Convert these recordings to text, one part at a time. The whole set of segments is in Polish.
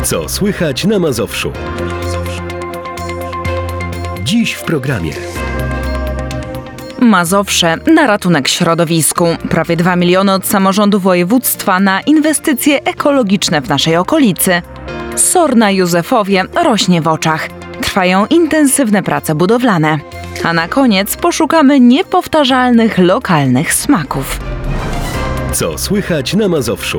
Co słychać na Mazowszu? Dziś w programie. Mazowsze na ratunek środowisku. Prawie 2 miliony od samorządu województwa na inwestycje ekologiczne w naszej okolicy. SOR na Józefowie rośnie w oczach. Trwają intensywne prace budowlane. A na koniec poszukamy niepowtarzalnych lokalnych smaków. Co słychać na Mazowszu?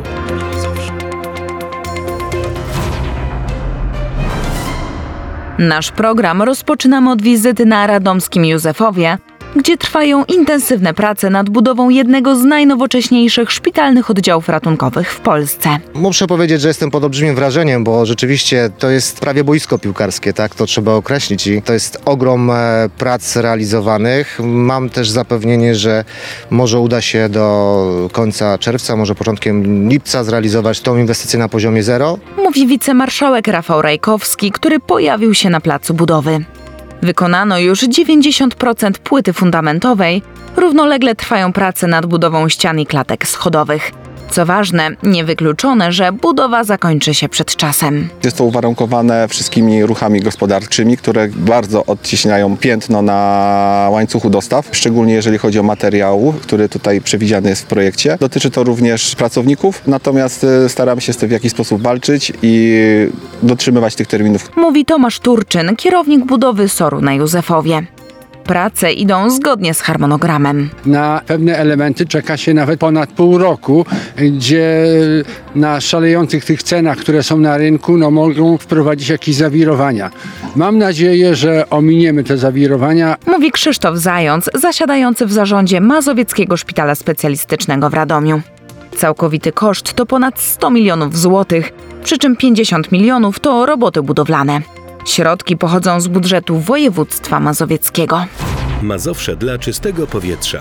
Nasz program rozpoczynamy od wizyty na radomskim Józefowie, gdzie trwają intensywne prace nad budową jednego z najnowocześniejszych szpitalnych oddziałów ratunkowych w Polsce. Muszę powiedzieć, że jestem pod olbrzymim wrażeniem, bo rzeczywiście to jest prawie boisko piłkarskie, tak? To trzeba określić i to jest ogrom prac realizowanych. Mam też zapewnienie, że może uda się do końca czerwca, może początkiem lipca zrealizować tą inwestycję na poziomie zero. Mówi wicemarszałek Rafał Rajkowski, który pojawił się na placu budowy. Wykonano już 90% płyty fundamentowej, równolegle trwają prace nad budową ścian i klatek schodowych. Co ważne, niewykluczone, że budowa zakończy się przed czasem. Jest to uwarunkowane wszystkimi ruchami gospodarczymi, które bardzo odciśniają piętno na łańcuchu dostaw, szczególnie jeżeli chodzi o materiał, który tutaj przewidziany jest w projekcie. Dotyczy to również pracowników, natomiast staramy się z tym w jakiś sposób walczyć i dotrzymywać tych terminów. Mówi Tomasz Turczyn, kierownik budowy SOR-u na Józefowie. Prace idą zgodnie z harmonogramem. Na pewne elementy czeka się nawet ponad pół roku, gdzie na szalejących tych cenach, które są na rynku, mogą wprowadzić jakieś zawirowania. Mam nadzieję, że ominiemy te zawirowania. Mówi Krzysztof Zając, zasiadający w zarządzie Mazowieckiego Szpitala Specjalistycznego w Radomiu. Całkowity koszt to ponad 100 milionów złotych, przy czym 50 milionów to roboty budowlane. Środki pochodzą z budżetu województwa mazowieckiego. Mazowsze dla czystego powietrza.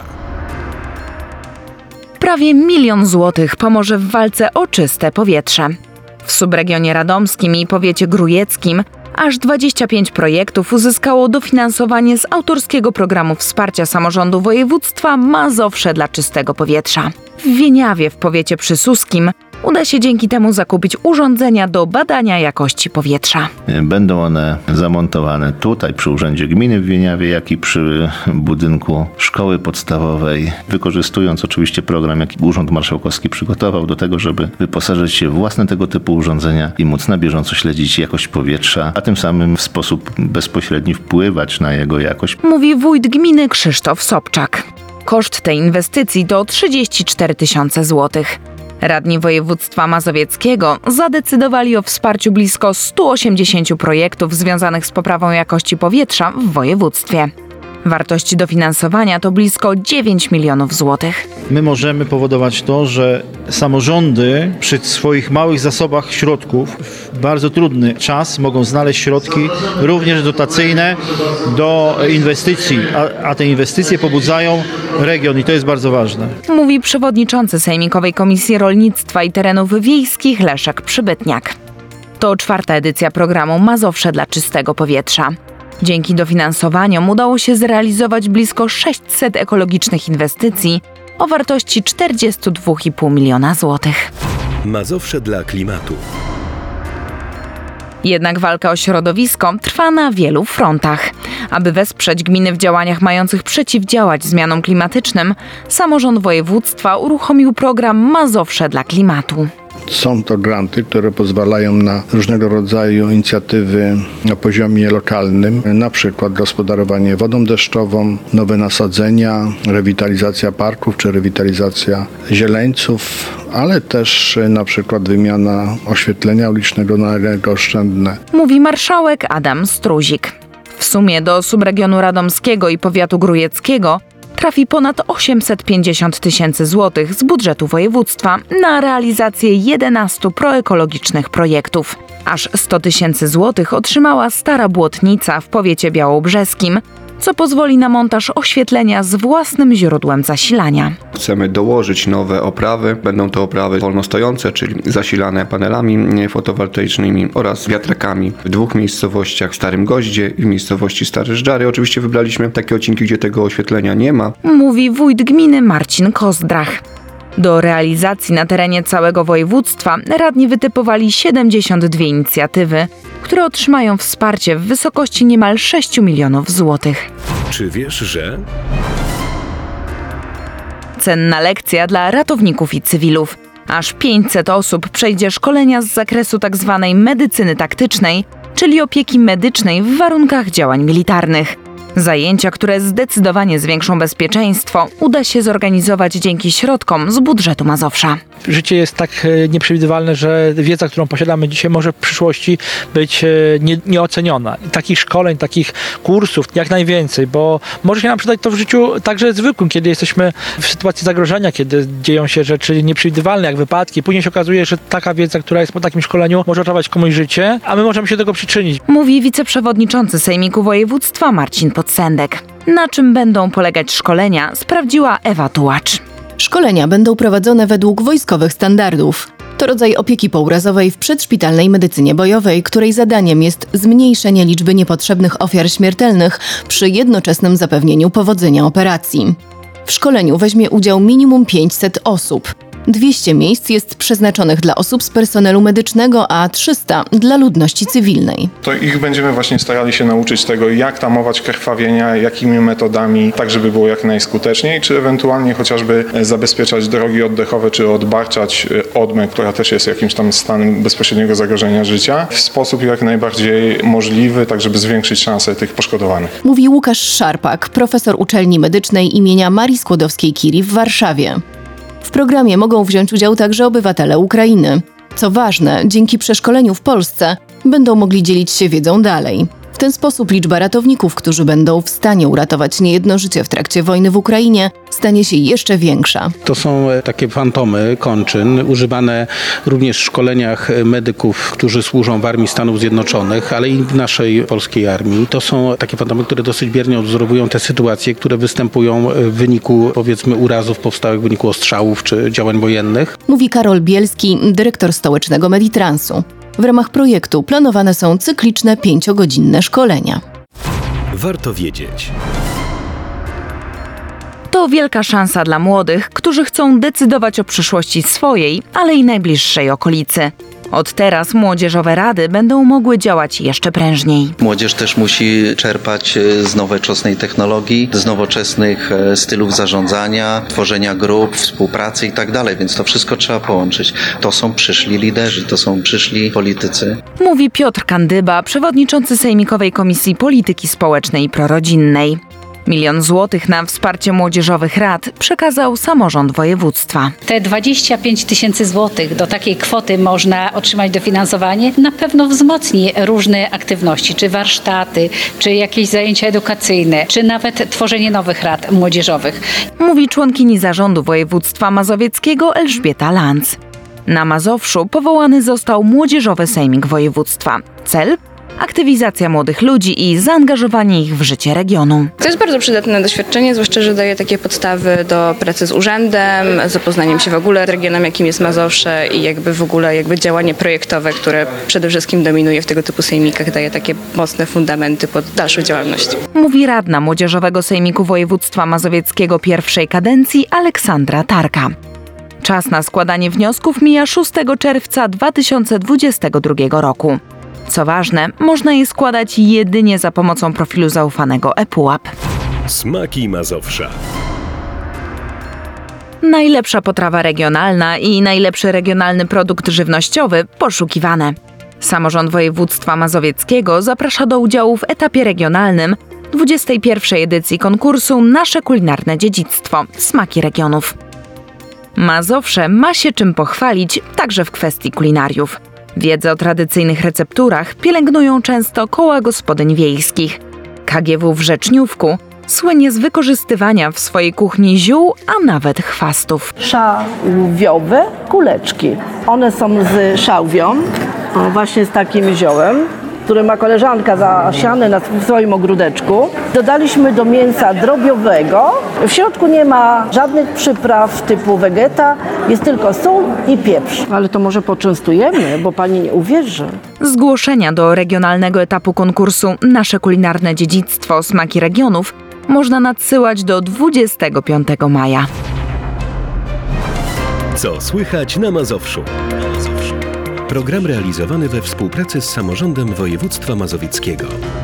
Prawie 1 milion złotych pomoże w walce o czyste powietrze. W subregionie radomskim i powiecie grójeckim aż 25 projektów uzyskało dofinansowanie z autorskiego programu wsparcia samorządu województwa Mazowsze dla czystego powietrza. W Wieniawie w powiecie przysłuskim uda się dzięki temu zakupić urządzenia do badania jakości powietrza. Będą one zamontowane tutaj przy Urzędzie Gminy w Wieniawie, jak i przy budynku szkoły podstawowej, wykorzystując oczywiście program, jaki Urząd Marszałkowski przygotował do tego, żeby wyposażyć się w własne tego typu urządzenia i móc na bieżąco śledzić jakość powietrza, a tym samym w sposób bezpośredni wpływać na jego jakość. Mówi wójt gminy Krzysztof Sobczak. Koszt tej inwestycji to 34 000 złotych. Radni województwa mazowieckiego zadecydowali o wsparciu blisko 180 projektów związanych z poprawą jakości powietrza w województwie. Wartość dofinansowania to blisko 9 milionów złotych. My możemy powodować to, że samorządy przy swoich małych zasobach środków w bardzo trudny czas mogą znaleźć środki również dotacyjne do inwestycji, a te inwestycje pobudzają region i to jest bardzo ważne. Mówi przewodniczący Sejmikowej Komisji Rolnictwa i Terenów Wiejskich Leszek Przybytniak. To 4. edycja programu Mazowsze dla czystego powietrza. Dzięki dofinansowaniom udało się zrealizować blisko 600 ekologicznych inwestycji o wartości 42,5 miliona złotych. Mazowsze dla klimatu. Jednak walka o środowisko trwa na wielu frontach. Aby wesprzeć gminy w działaniach mających przeciwdziałać zmianom klimatycznym, samorząd województwa uruchomił program Mazowsze dla klimatu. Są to granty, które pozwalają na różnego rodzaju inicjatywy na poziomie lokalnym, na przykład gospodarowanie wodą deszczową, nowe nasadzenia, rewitalizacja parków czy rewitalizacja zieleńców, ale też na przykład wymiana oświetlenia ulicznego na energooszczędne. Mówi marszałek Adam Struzik. W sumie do subregionu radomskiego i powiatu grójeckiego trafi ponad 850 000 złotych z budżetu województwa na realizację 11 proekologicznych projektów. Aż 100 000 złotych otrzymała Stara Błotnica w powiecie białobrzeskim, co pozwoli na montaż oświetlenia z własnym źródłem zasilania. Chcemy dołożyć nowe oprawy. Będą to oprawy wolnostojące, czyli zasilane panelami fotowoltaicznymi oraz wiatrakami w 2 miejscowościach, w Starym Goździe i w miejscowości Stare Żdżary. Oczywiście wybraliśmy takie odcinki, gdzie tego oświetlenia nie ma. Mówi wójt gminy Marcin Kozdrach. Do realizacji na terenie całego województwa radni wytypowali 72 inicjatywy, które otrzymają wsparcie w wysokości niemal 6 milionów złotych. Czy wiesz, że... Cenna lekcja dla ratowników i cywilów. Aż 500 osób przejdzie szkolenia z zakresu tzw. medycyny taktycznej, czyli opieki medycznej w warunkach działań militarnych. Zajęcia, które zdecydowanie zwiększą bezpieczeństwo, uda się zorganizować dzięki środkom z budżetu Mazowsza. Życie jest tak nieprzewidywalne, że wiedza, którą posiadamy dzisiaj, może w przyszłości być nieoceniona. I takich szkoleń, takich kursów jak najwięcej, bo może się nam przydać to w życiu także zwykłym, kiedy jesteśmy w sytuacji zagrożenia, kiedy dzieją się rzeczy nieprzewidywalne, jak wypadki. Później się okazuje, że taka wiedza, która jest po takim szkoleniu, może ratować komuś życie, a my możemy się do tego przyczynić. Mówi wiceprzewodniczący Sejmiku Województwa Marcin Podsendek. Na czym będą polegać szkolenia, sprawdziła Ewa Tułacz. Szkolenia będą prowadzone według wojskowych standardów. To rodzaj opieki pourazowej w przedszpitalnej medycynie bojowej, której zadaniem jest zmniejszenie liczby niepotrzebnych ofiar śmiertelnych przy jednoczesnym zapewnieniu powodzenia operacji. W szkoleniu weźmie udział minimum 500 osób. 200 miejsc jest przeznaczonych dla osób z personelu medycznego, a 300 dla ludności cywilnej. To ich będziemy właśnie starali się nauczyć tego, jak tamować krwawienia, jakimi metodami, tak żeby było jak najskuteczniej, czy ewentualnie chociażby zabezpieczać drogi oddechowe, czy odbarczać odmę, która też jest jakimś tam stanem bezpośredniego zagrożenia życia, w sposób jak najbardziej możliwy, tak żeby zwiększyć szanse tych poszkodowanych. Mówi Łukasz Szarpak, profesor uczelni medycznej imienia Marii Skłodowskiej-Curie w Warszawie. W programie mogą wziąć udział także obywatele Ukrainy. Co ważne, dzięki przeszkoleniu w Polsce będą mogli dzielić się wiedzą dalej. W ten sposób liczba ratowników, którzy będą w stanie uratować niejedno życie w trakcie wojny w Ukrainie, stanie się jeszcze większa. To są takie fantomy kończyn, używane również w szkoleniach medyków, którzy służą w Armii Stanów Zjednoczonych, ale i w naszej polskiej armii. To są takie fantomy, które dosyć biernie odwzorowują te sytuacje, które występują w wyniku, powiedzmy, urazów powstałych w wyniku ostrzałów czy działań wojennych. Mówi Karol Bielski, dyrektor stołecznego Meditransu. W ramach projektu planowane są cykliczne 5-godzinne szkolenia. Warto wiedzieć. To wielka szansa dla młodych, którzy chcą decydować o przyszłości swojej, ale i najbliższej okolicy. Od teraz młodzieżowe rady będą mogły działać jeszcze prężniej. Młodzież też musi czerpać z nowoczesnej technologii, z nowoczesnych stylów zarządzania, tworzenia grup, współpracy i tak dalej, więc to wszystko trzeba połączyć. To są przyszli liderzy, to są przyszli politycy. Mówi Piotr Kandyba, przewodniczący Sejmikowej Komisji Polityki Społecznej i Prorodzinnej. 1 000 000 złotych na wsparcie młodzieżowych rad przekazał samorząd województwa. Te 25 000 złotych, do takiej kwoty można otrzymać dofinansowanie, na pewno wzmocni różne aktywności, czy warsztaty, czy jakieś zajęcia edukacyjne, czy nawet tworzenie nowych rad młodzieżowych. Mówi członkini zarządu województwa mazowieckiego Elżbieta Lanz. Na Mazowszu powołany został Młodzieżowy Sejmik Województwa. Cel? Aktywizacja młodych ludzi i zaangażowanie ich w życie regionu. To jest bardzo przydatne doświadczenie, zwłaszcza, że daje takie podstawy do pracy z urzędem, zapoznaniem się w ogóle z regionem, jakim jest Mazowsze i w ogóle działanie projektowe, które przede wszystkim dominuje w tego typu sejmikach, daje takie mocne fundamenty pod dalszą działalność. Mówi radna Młodzieżowego Sejmiku Województwa Mazowieckiego pierwszej kadencji Aleksandra Tarka. Czas na składanie wniosków mija 6 czerwca 2022 roku. Co ważne, można je składać jedynie za pomocą profilu zaufanego ePUAP. Smaki Mazowsza. Najlepsza potrawa regionalna i najlepszy regionalny produkt żywnościowy poszukiwane. Samorząd Województwa Mazowieckiego zaprasza do udziału w etapie regionalnym 21. edycji konkursu Nasze kulinarne dziedzictwo – Smaki regionów. Mazowsze ma się czym pochwalić także w kwestii kulinariów. Wiedzę o tradycyjnych recepturach pielęgnują często koła gospodyń wiejskich. KGW w Rzeczniówku słynie z wykorzystywania w swojej kuchni ziół, a nawet chwastów. Szałwiowe kuleczki. One są z szałwią, właśnie z takim ziołem, które ma koleżanka zasiane w swoim ogródeczku. Dodaliśmy do mięsa drobiowego. W środku nie ma żadnych przypraw typu wegeta, jest tylko sól i pieprz. Ale to może poczęstujemy, bo pani nie uwierzy. Zgłoszenia do regionalnego etapu konkursu Nasze kulinarne dziedzictwo – Smaki regionów można nadsyłać do 25 maja. Co słychać na Mazowszu? Program realizowany we współpracy z samorządem województwa mazowieckiego.